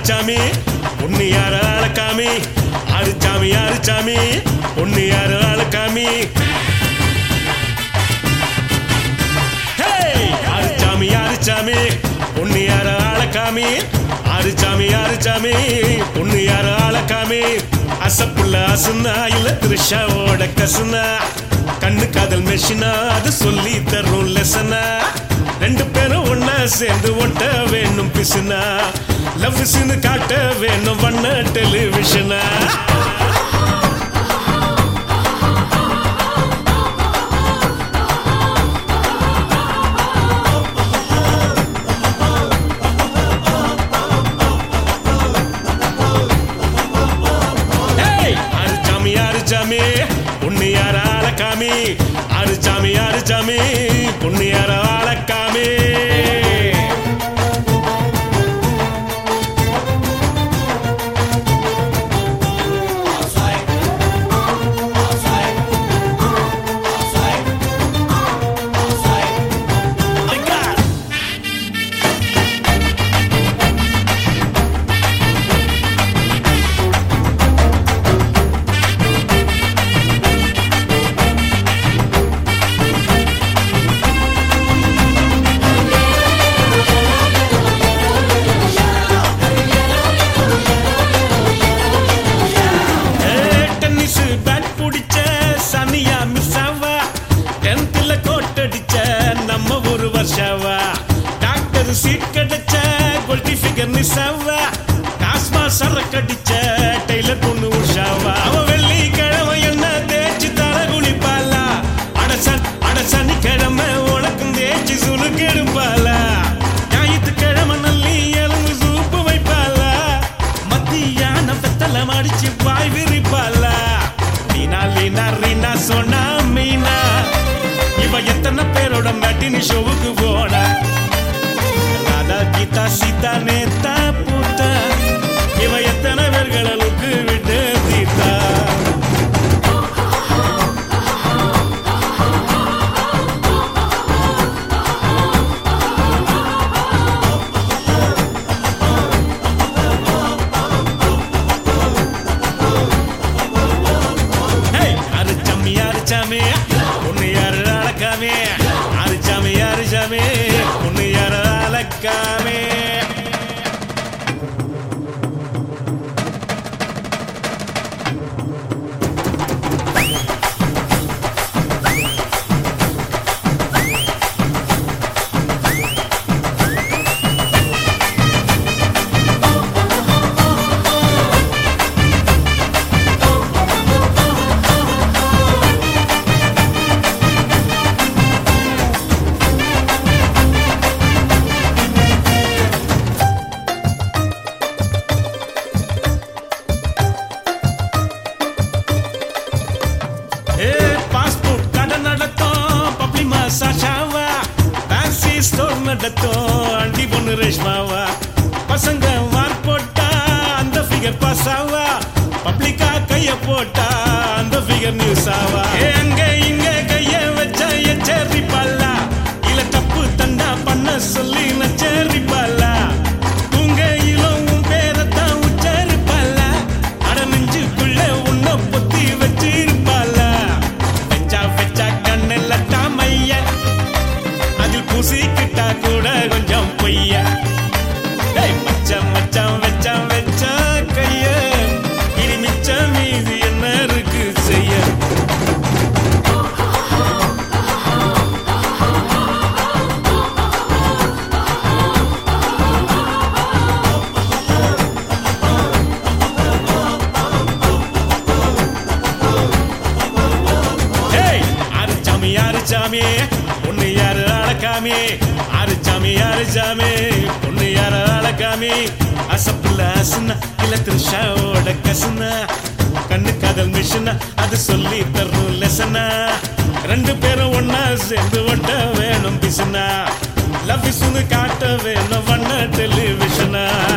சாமி பொண்ணு யார ஆளக்காமி ஆறு சாமி பொண்ணு யார ஆளக்காமி ஆறு சாமி பொண்ணு யார ஆளக்காமி ஆறு சாமி பொண்ணு யார ஆளக்காமி அசப்புள்ள அசுனா இல்ல திருஷாவோட கசுனா கண்ணு காதல் மெஷினா அது சொல்லி தரும் லெசனா ரெண்டு பேரும் ஒன்னா சேர்ந்து ஒட்ட வேணும் பிசுனா லவ் சீனு காட்ட வேணும் வண்ண டெலிவிஷனா சாமி பொண்ணு யார ஆளக்காமி ஆறு சாமி பொண்ணு யார ஆளக்காமி நம்ம ஒரு வருஷவா டாக்டர் சீட் கிடைச்ச கோல்டி ஃபிகர் நிசாவா காஸ்மா சரக்கடிச்ச டெய்லர் பொண்ணு உஷாவா அவ வெள்ளி கிழமை என்ன தேய்ச்சி தர குளிப்பாளா அட சனிக்கிழமை உனக்கும் தேய்ச்சி சுழுக்கு எடுப்பாளா ஞாயிற்றுக்கிழமை நல்லி எலும்பு சூப்பு வைப்பாளா மத்தியான வெத்தலை மடிச்சு வாய் விரிப்பாளா ரீனா சொன்னா மீனா இவ எத்தனை பேரோட மேட்டினி ஷோவுக்கு போனா ராதா கீதா சீதா நேதா பூத்தா இவ எத்தனை பேர்களுக்கு விட்டு தீத்தா ஆறு சாமி பொண்ணு யாரு ஆளக்காமி ஆறு சாமி பொண்ணு யாரு ஆளக்காமி பாஸ்போர்ட் கடை நடத்தும் பப்ளிமா சாஷாவா ஃபேன்சி ஸ்டோர் நடத்தும் அண்டி பொண்ணு ரேஷ்மாவா பசங்க மார்க் போட்டா அந்த ஃபிகர் பாஸ் ஆவா பப்ளிக்கா கைய போட்டா அந்த ஃபிகர் நியூஸ் ஆவா அங்க இங்க கைய வச்ச எச்சரிப்பாளா இல்ல தப்பு தண்டா பண்ண சொல்லி நச்சரிப்பாளா தூங்கையிலும் உன் பேரத்தான் உச்சரிப்பாளா அட நெஞ்சுக்குள்ள உன்ன பொத்தி வச்சிருப்பாளா அதில் பூசிக்கிட்டா கூட கொஞ்சம் பொய்ய மச்சான் வச்சா கைய இனி மிச்சம் மீது என்ன இருக்கு செய்ய ஆறு சாமி பொண்ணு யாரு ஆளக்காமி ஆறு சாமி பொண்ணு யாரு ஆளக்காமி அசப்புள்ள அசுனா இல்ல திருஷாவோட கசுனா கண்ணு காதல் மிஷினா அது சொல்லி தரும் லெசனா ரெண்டு பேரும் ஒன்னா சேர்ந்து ஒட்ட வேணும் பிசுனா லவ் சீனு காட்ட வேணும் வண்ண டெலிவிஷனா